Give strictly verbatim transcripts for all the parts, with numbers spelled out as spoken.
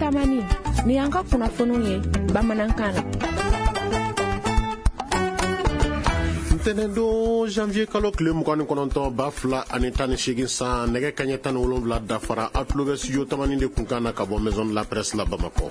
tamani ni yanka kunnafoniw ye bamanankan na. Tenendo janvier kalo kile mugani kononto bafla ani tani shigin sa nege kanya tani wolonvla dafara atlobe studio tamani de kunkana kabo maison de la presse la Bamako.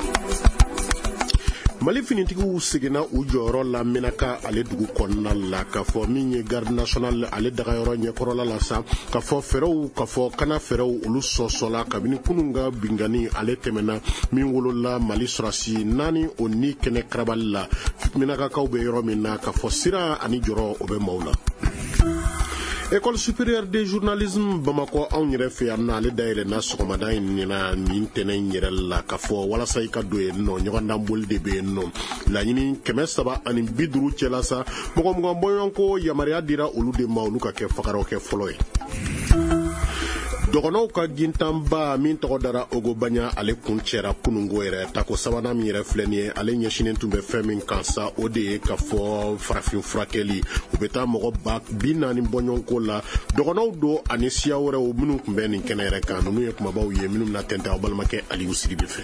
Mali finitigiw sigina u jɔyɔrɔ la minaka ale dugu kɔnɔna la ka fɔ min ye garde national ale dagayɔrɔ ɲɛkɔrɔla la sa ka fɔ fɛrɛw ka fɔ kana fɛrɛw olu sɔsɔla kabini kunun ka bingani ale tɛmɛna min wolola Mali sɔrasi naani o ni kɛnɛ karabali la minakakaw bɛ yɔrɔ min na ka fɔ sira ani jɔrɔ o bɛ maaw la. École supérieure de journalisme Bamako anw yɛrɛ fɛ yan ale dayɛlɛnna sɔgɔmada in ɲɛna nin tɛnɛ yɛrɛ la ka fɔ walasa i ka don yen nɔ ɲɔgɔndan boli de bɛ yen nɔ laɲini kɛmɛ saba ani bi duuru cɛla sa mɔgɔ mugan bɔɲɔgɔnko yamaruya dira olu de ma olu ka kɛ fagaraw kɛ fɔlɔ ye. Dɔgɔnɔw ka gintanba min tɔgɔ dara Ogo Banya ale kun cɛra kunungo yɛrɛ tako sabanan min yɛrɛ filɛ nin ye ale ɲɛsinen tun bɛ fɛn min kan sa o de ye ka fɔ farafin furakɛli u bɛ taa mɔgɔ ba bi naani bɔɲɔgɔnko la dɔgɔnɔw don ani siya wɛrɛw minnu tun bɛ nin kɛnɛ yɛrɛ kan ninnu ye kumabaw ye minnu na tɛntɛn aw balimakɛ Aliyu Sidibe fɛ.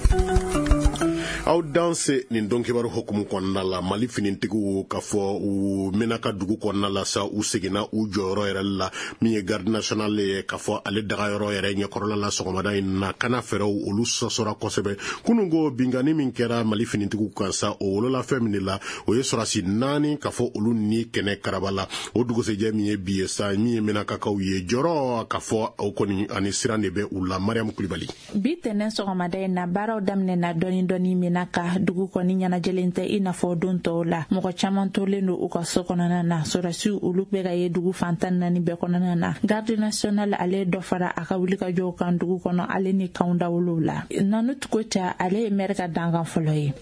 Aw danse nin don kibaru hukumu kɔnɔna la Mali finitigiw ka fɔ u menaka dugu kɔnɔna la sa u seginna u jɔyɔrɔ yɛrɛ la min ye garde national ye ka fɔ ale dagayɔrɔ yɛrɛ ɲɛkɔrɔla la sɔgɔmada in na kana fɛrɛw olu sɔsɔra kosɛbɛ kunungo bingani min kɛra Mali finitigiw kan sa o wolola fɛn min la o ye sɔrasi naani ka fɔ olu ni kɛnɛ karabala o dugusɛjɛ min ye bi ye sa min ye menakakaw ye jɔrɔ ka fɔ o kɔni ani siran de bɛ u la Mariam Kulibali. Bi tɛnɛn sɔgɔmada in na baaraw daminɛna dɔɔni dɔɔni minaka dugu kɔni ɲɛnajɛlen tɛ i n'a fɔ don tɔw la mɔgɔ caman tolen don u ka so kɔnɔna na sɔrɔsiw olu bɛ ka ye dugu fantan naani bɛɛ kɔnɔna na garde national ale dɔ fara a ka wuli ka jɔ kan dugu kɔnɔ ale ni kanw dawolow la Nanu Tukocha ale ye maire ka dangan fɔlɔ ye.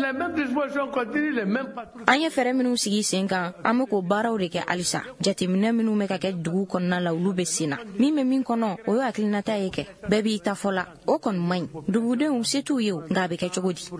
An ye fɛɛrɛ minnu sigi sen kan an bɛ k'o baaraw de kɛ halisa jateminɛ minnu bɛ ka kɛ dugu kɔnɔna la olu bɛ sen na min bɛ min kɔnɔ o ye hakilinata ye kɛ bɛɛ b'i ta fɔ la o kɔni man ɲi dugudenw se t'u ye o nka a bɛ kɛ cogo di.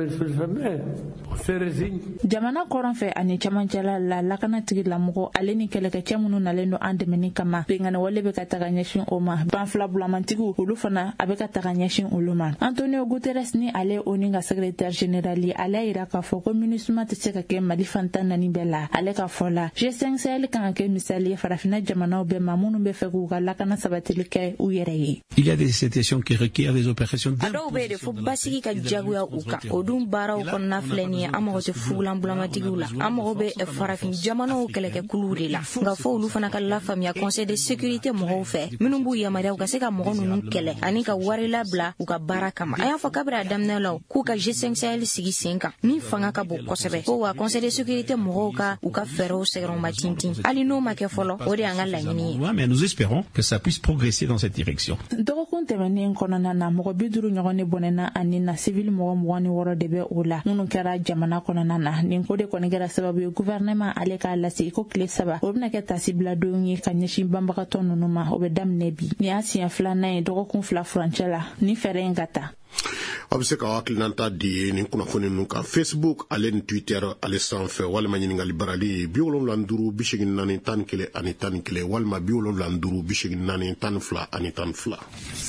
Jamana kɔrɔn fɛ ani camancɛla la lakana tigilamɔgɔ ale ni kɛlɛkɛcɛ minnu nalen don an dɛmɛni kama bengani wale bɛ ka taga ɲɛsin o ma banfila bulamantigiw olu fana a bɛ ka taga ɲɛsin olu ma Antonio Guterres ni ale o ni ka secrétaire général ye ale yira k'a fɔ ko MINUSMA tɛ se ka kɛ Mali fantan naani bɛɛ la ale ka fɔ la G cinq Sahel kan ka kɛ misali ye farafina jamanaw bɛɛ ma minnu bɛ fɛ k'u ka lakana sabatili kɛ u yɛrɛ ye. Il y a des situations qui requièrent des opérations. A dɔw bɛ de fo basigi ka jagoya u kan o dun baaraw kɔnɔna filɛ nin ye an mago tɛ fugulan bulamatigiw la an mago bɛ farafin jamanaw kɛlɛkɛkuluw de la nka fɔ olu fana ka lafaamuya conseil de sécurité mɔgɔw fɛ minnu b'u yamaruya u ka se ka mɔgɔ ninnu kɛlɛ ani ka wari labila u ka baara kama a y'a fɔ kabiri a daminɛ la k'u ka G cinq Sahel sigi sen kan min fanga ka bon kosɛbɛ ko wa conseil de sécurité mɔgɔw ka u ka fɛɛrɛw sɛgɛrɛw ma tintin hali n'o ma kɛ fɔlɔ o de y'an ka laɲini ye. Mais nous espérons que ça puisse progresser dans cette direction. Dɔgɔkun tɛmɛnen kɔnɔna na mɔgɔ bi duuru ɲɔgɔn de bɔnɛna ani na civil mɔgɔ mugan ni wɔɔrɔ de bɛ o la minnu kɛra jamana kɔnɔna na nin ko de kɔni kɛra sababu ye gouvernement ale k'a lase ko tile saba o bɛna kɛ tasibiladonw ye ka ɲɛsin banbagatɔ ninnu ma o bɛ daminɛ bi nin y'a siɲɛ filanan ye dɔgɔkun fila furancɛ la ni fɛɛrɛ in ka taa. A bɛ se ka hakilinata di nin kunnafoni ninnu kan Facebook ale ni Twitter ale sanfɛ walima ɲininkali barali bi wolonwula ni duuru bi segin naani tan ni kelen ani tan ni kelen walima bi wolonwula ni duuru bi segin naani tan ni fila ani tan ni fila.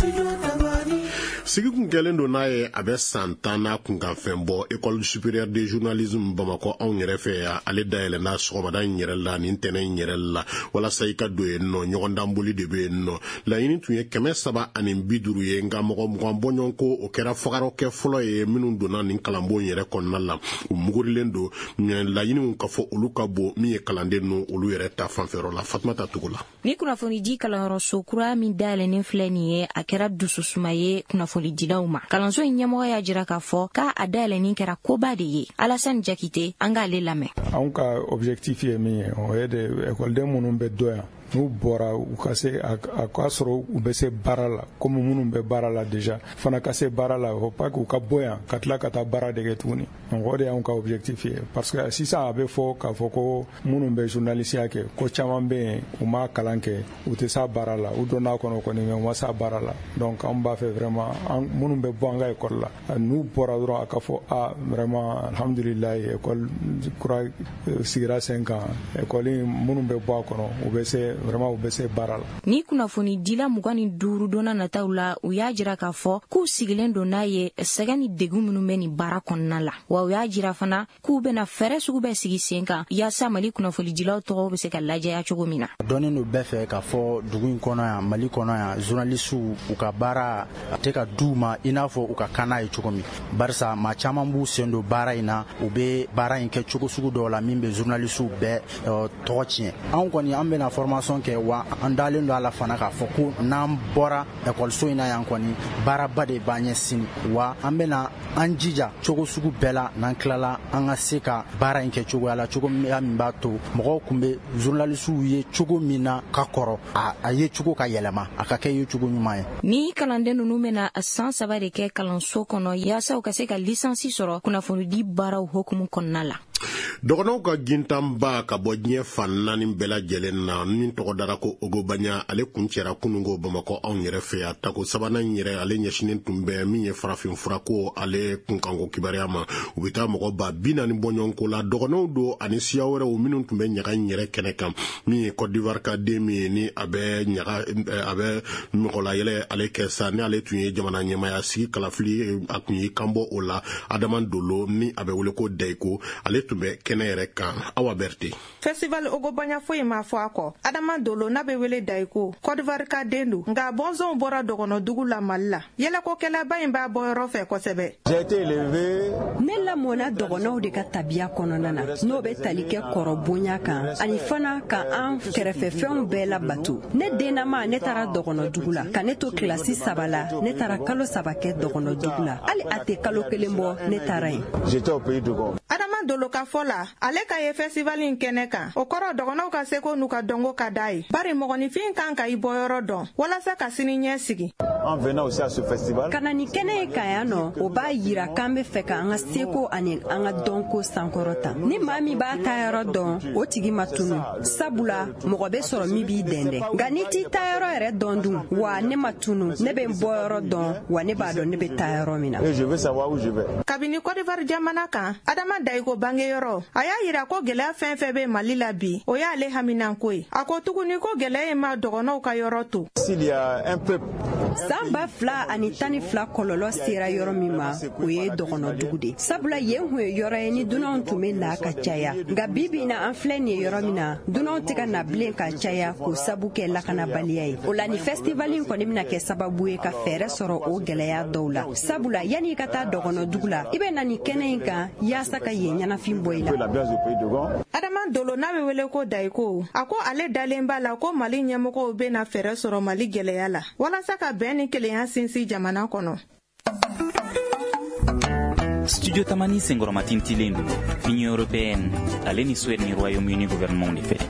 Sigi kun kɛlen don n'a ye a bɛ san tan n'a kunkanfɛn bɔ École supérieure de journalisme Bamako anw yɛrɛ fɛ yan ale dayɛlɛnna sɔgɔmada in yɛrɛ la nin tɛnɛ in yɛrɛ la walasa i ka don yen nɔ ɲɔgɔndan boli de bɛ yen nɔ laɲini tun ye kɛmɛ saba ani bi duuru ye nka mɔgɔ mugan bɔɲɔgɔnko o kɛra fagaraw kɛ fɔlɔ ye minnu donna nin kalanbon yɛrɛ kɔnɔna la u mugurilen don laɲiniw ka fɔ olu ka bon min ye kalanden ninnu olu yɛrɛ ta fanfɛyɔrɔ la Fatumata Togo la. Ni kunnafoni di kalanyɔrɔso kura min dayɛlɛnnen filɛ nin ye a kɛra dususuma ye kunnafoni dilaw ma kalanso in ɲɛmɔgɔ y'a jira k'a fɔ k'a a dayɛlɛnnen kɛra koba de ye Alassane Jakite an k'ale lamɛn. Anw ka objectif ye min ye o ye de école minnu bɛ dɔ yan n'u bɔra u ka se a k'a sɔrɔ u bɛ se baara la komi minnu bɛ baara la déjà fana ka se baara la o pas que u ka bɔ yan ka tila ka taa baara dege tuguni donc o de y'anw ka objectif ye parce que sisan a bɛ fɔ k'a fɔ ko minnu bɛ journalisiya kɛ ko caman bɛ yen u ma kalan kɛ u tɛ s'a baara la u donna kɔnɔ kɔni mais u ma s'a baara la donc an b'a fɛ vraiment minnu bɛ bɔ an ka école la n'u bɔra dɔrɔn a ka fɔ ah vraiment alhamdulilayi école kura sigira sen kan école minnu bɛ bɔ a kɔnɔ u bɛ se vraiment u bɛ se baara la. Ni kunnafoni dila mugan ni duuru donna nataw la u y'a jira k'a fɔ k'u sigilen don n'a ye sɛgɛ ni degun minnu bɛ nin baara kɔnɔna la wa u y'a jira fana k'u bɛna fɛɛrɛ sugu bɛɛ sigi sen kan yaasa Mali kunnafonidilaw tɔgɔ bɛ se ka lajɛya cogo min na. Dɔnnen don bɛɛ fɛ k'a fɔ dugu in kɔnɔ yan Mali kɔnɔ yan journalistes u ka baara a tɛ ka d'u ma i n'a fɔ u ka kan n'a ye cogo min barisa maa caman b'u sen don baara in na u bɛ baara in kɛ cogo sugu dɔw la min bɛ journalistes bɛɛ tɔgɔ tiɲɛ. Anw kɔni an bɛna formation kɛ wa an dalen don a la fana k'a fɔ ko n'an bɔra ekɔliso in na yan kɔni baaraba de b'an ɲɛ sini wa an bɛna an jija cogo sugu bɛɛ la n'an tilala an ka se ka baara in kɛ cogoya la cogo min b'a to mɔgɔw kun bɛ journalistes ye cogo min na ka kɔrɔ a ye cogo ka yɛlɛma a ka kɛ ye cogo ɲuman ye. Ni kalanden ninnu bɛna san saba de kɛ kalanso kɔnɔ yaasa u ka se ka lisansi sɔrɔ kunnafonidi baaraw hukumu kɔnɔna la. Dɔgɔnɔw ka gintanba ka bɔ diɲɛ fan naani bɛɛ lajɛlen na min tɔgɔ dara ko Ogobanya ale kun cɛra kunungo Bamakɔ anw yɛrɛ fɛ yan tako sabanan yɛrɛ ale ɲɛsinen tun bɛ min ye farafin furako ale kunkanko kibaruya ma u bɛ taa mɔgɔ ba bi naani bɔ ɲɔgɔn ko la dɔgɔnɔw don ani siya wɛrɛw minnu tun bɛ ɲaga in yɛrɛ kɛnɛ kan min ye Côte d'Ivoire ka den min ye ni a bɛ ɲaga a bɛ mɔgɔlayɛlɛ ale kɛ sa ni ale tun ye jamana ɲɛmaya sigi kalafili a tun ye kanbɔ o la Adama Dolo ni a bɛ wele ko Dayiko ale tun bɛ kɛnɛ yɛrɛ kan Awa Berté. Festival Ogobanya foyi ma fɔ a kɔ Adama Dolo n'a bɛ wele Dayiko Côte d'Ivoire ka den don nka bɔnsɔnw bɔra dɔgɔnɔ dugu la Mali la yɛlɛkokɛlaba in b'a bɔ yɔrɔ fɛ kosɛbɛ. J'ai été élevé ne lamɔna dɔgɔnɔw de ka tabiya kɔnɔna na n'o bɛ tali kɛ kɔrɔ bonya kan ani fana ka an kɛrɛfɛfɛnw bɛɛ la bato ne dennama ne taara dɔgɔnɔ dugu la ka ne to kilasi saba la ne taara kalo saba kɛ dɔgɔnɔ dugu la hali a tɛ kalo kelen bɔ ne taara yen. J'étais au pays de Gabon. Adama Dolo ka fɔ la ale ka ye festival in kɛnɛ kan o kɔrɔ dɔgɔnɔw ka se ko n'u ka dɔnko ka d'a ye bari mɔgɔninfin kan ka i bɔyɔrɔ dɔn walasa ka sini ɲɛ sigi. En venant aussi à ce festival. Kana ni kɛnɛ ye kan yan nɔ o b'a yira k'an bɛ fɛ ka an ka seko ani an ka dɔnko sankɔrɔta ni maa min b'a taayɔrɔ dɔn o tigi ma tunu sabula mɔgɔ bɛ sɔrɔ min b'i dɛndɛ nka ni t'i taayɔrɔ yɛrɛ dɔn dun wa ne ma tunu ne bɛ n bɔyɔrɔ dɔn wa ne b'a dɔn ne bɛ taayɔrɔ min na. Et je veux savoir où je vais. Kabini Côte d'Ivoire jamana kan Adama Dayiko bangeyɔrɔ a y'a yira ko gɛlɛya fɛn fɛn bɛ Mali la bi o y'ale haminanko ye a ko tuguni ko gɛlɛya in ma dɔgɔnɔw ka yɔrɔ to. S'il y a un peuple. San ba fila ani tan ni fila kɔlɔlɔ sera yɔrɔ min ma o ye dɔgɔnɔ dugu de sabula yen kun ye yɔrɔ ye ni dunanw tun bɛ na ka caya nka bi bi in na an filɛ nin ye yɔrɔ min na dunanw tɛ ka na bilen ka caya k'o sabu kɛ lakanabaliya ye o la ni festival in kɔni bɛna kɛ sababu ye ka fɛɛrɛ sɔrɔ o gɛlɛya dɔw la sabula yanni i ka taa dɔgɔnɔ dugu la i bɛ na nin kɛnɛ in kan yaasa ka yen ɲɛnafin bɔ i la. Adama Dolo n'a bɛ wele ko Dayiko a ko ale dalen b'a la ko Mali ɲɛmɔgɔw bɛna fɛɛrɛ sɔrɔ Mali gɛlɛya la walasa ka bɛn ni kelenya sinsin jamana kɔnɔ. Studio Tamani senkɔrɔma tintilen don Union européenne ale ni Suède ni Royaume-Uni gouvernement de fɛ.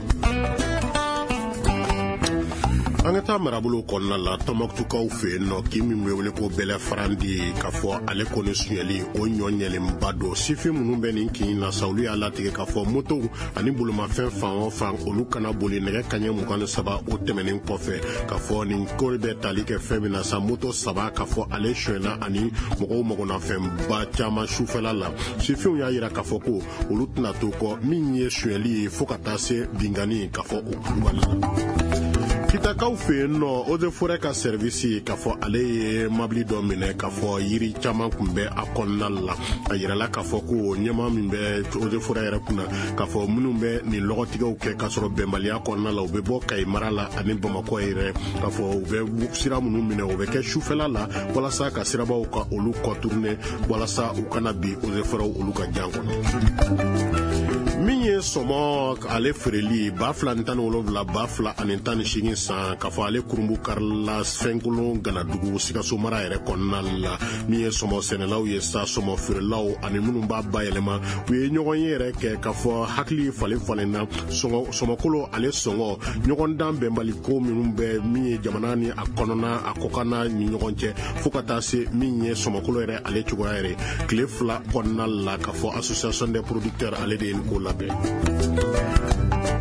An ka taa marabolo kɔnɔna la Tɔnbɔkutukaw fɛ yen nɔ k'i min bɛ wele ko Bɛlɛ Farandi k'a fɔ ale kɔni suɲɛli o ɲɔ ɲɛlenba don sifin minnu bɛ nin kin na sa olu y'a latigɛ k'a fɔ motow ani bolomafɛn fan o fan olu kana boli nɛgɛ kaɲɛ mugan ni saba o tɛmɛnen kɔfɛ k'a fɔ nin ko bɛ tali kɛ fɛn min na sa moto saba k'a fɔ ale suɲɛna ani mɔgɔw magonafɛnba caman sufɛla la sifinw y'a yira k'a fɔ ko olu tɛna to kɔ min ye suɲɛli ye fo ka taa se bingani k'a fɔ o kulubali la. Kitakaw fɛ yen nɔ eaux et forêts ka service k'a fɔ ale ye mabili dɔ minɛ k'a fɔ yiri caman kun bɛ a kɔnɔna la a yirala k'a fɔ ko ɲɛma min bɛ eaux et forêts yɛrɛ kunna k'a fɔ minnu bɛ nin lɔgɔtigɛw kɛ k'a sɔrɔ bɛnbaliya kɔnɔna la u bɛ bɔ Kayi mara la ani Bamakɔ yɛrɛ k'a fɔ u bɛ sira minnu minɛ u bɛ kɛ sufɛla la walasa ka sirabaw ka olu kɔtourner walasa u kana bi eaux et forêts olu ka jan kɔnɔ. Min ye sɔmɔ ale feereli ba fila ni tan ni wolonwula ba fila ani tan ni seegin san k'a fɔ ale kurumbu karila fɛnkolon ganadugu Sikaso mara yɛrɛ kɔnɔna la min ye sɔmɔ sɛnɛlaw ye sa sɔmɔ feerelaw ani minnu b'a bayɛlɛma u ye ɲɔgɔn ye yɛrɛ kɛ k'a fɔ hakili falen falen na sɔmɔkolo ale sɔngɔ ɲɔgɔn dan bɛnbali ko minnu bɛ min ye jamana ni a kɔnɔna a kɔkanna ni ɲɔgɔn cɛ fo ka taa se min ye sɔmɔkolo yɛrɛ ale cogoya yɛrɛ tile fila kɔnɔna la k'a fɔ association des producteurs ale de ye nin ko labɛn.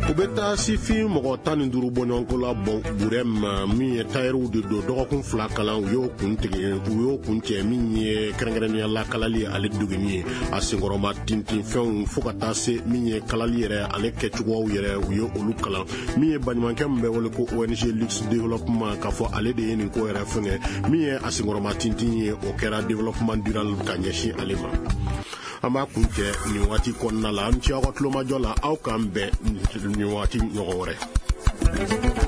u bɛ taa sifin mɔgɔ tan ni duuru bɔɲɔgɔnko la burɛma min ye tayɛriw de don dɔgɔkun fila kalan u y'o kun tigɛ u y'o kun cɛ min ye kɛrɛnkɛrɛnnenya la kalali ale dogini ye a senkɔrɔma tintinfɛnw fo ka taa se min ye kalali yɛrɛ ale kɛcogoyaw yɛrɛ u ye olu kalan min ye baɲumankɛ min bɛ wele ko O N G Luxe Développement k'a fɔ ale de ye nin ko yɛrɛ fɛngɛ min ye a senkɔrɔma tintin ye o kɛra développement durable ka ɲɛsin ale ma. An b'a kun cɛ nin waati kɔnɔna la an ci aw ka tulomajɔ la aw k'an bɛn nin waati ɲɔgɔn wɛrɛ.